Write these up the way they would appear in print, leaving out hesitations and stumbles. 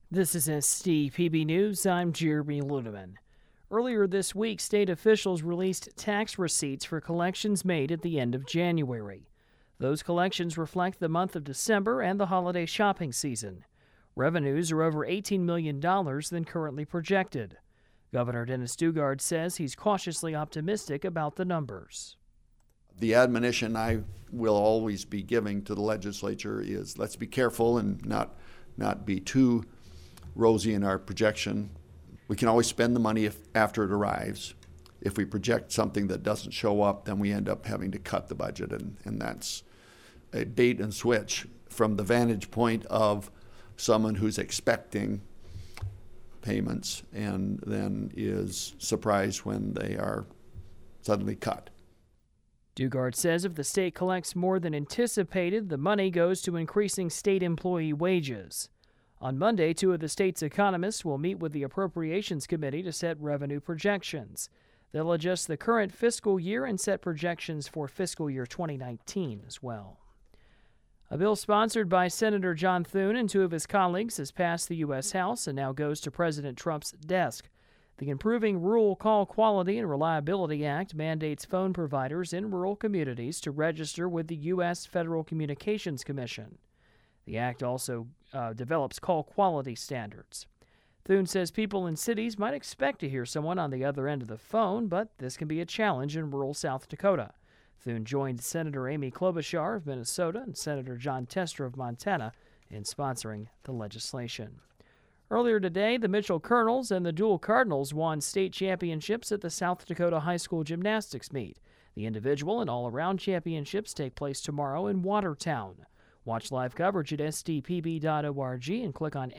This is SDPB News. I'm Jeremy Ludeman. Earlier this week, state officials released tax receipts for collections made at the end of January. Those collections reflect the month of December and the holiday shopping season. Revenues are over $18 million than currently projected. Governor Dennis Daugaard says he's cautiously optimistic about the numbers. The admonition I will always be giving to the legislature is let's be careful and not be too rosy in our projection. We can always spend the money after it arrives. If we project something that doesn't show up, then we end up having to cut the budget, and that's a bait and switch from the vantage point of someone who's expecting payments and then is surprised when they are suddenly cut. Daugaard says if the state collects more than anticipated, the money goes to increasing state employee wages. On Monday, two of the state's economists will meet with the Appropriations Committee to set revenue projections. They'll adjust the current fiscal year and set projections for fiscal year 2019 as well. A bill sponsored by Senator John Thune and two of his colleagues has passed the U.S. House and now goes to President Trump's desk. The Improving Rural Call Quality and Reliability Act mandates phone providers in rural communities to register with the U.S. Federal Communications Commission. The act also develops call quality standards. Thune says people in cities might expect to hear someone on the other end of the phone, but this can be a challenge in rural South Dakota. Thune joined Senator Amy Klobuchar of Minnesota and Senator Jon Tester of Montana in sponsoring the legislation. Earlier today, the Mitchell Colonels and the Dual Cardinals won state championships at the South Dakota High School Gymnastics meet. The individual and all-around championships take place tomorrow in Watertown. Watch live coverage at sdpb.org and click on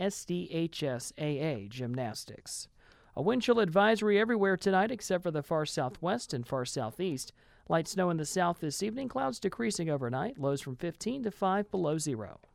SDHSAA Gymnastics. A wind chill advisory everywhere tonight except for the far southwest and far southeast. Light snow in the south this evening, clouds decreasing overnight, lows from 15 to 5 below zero.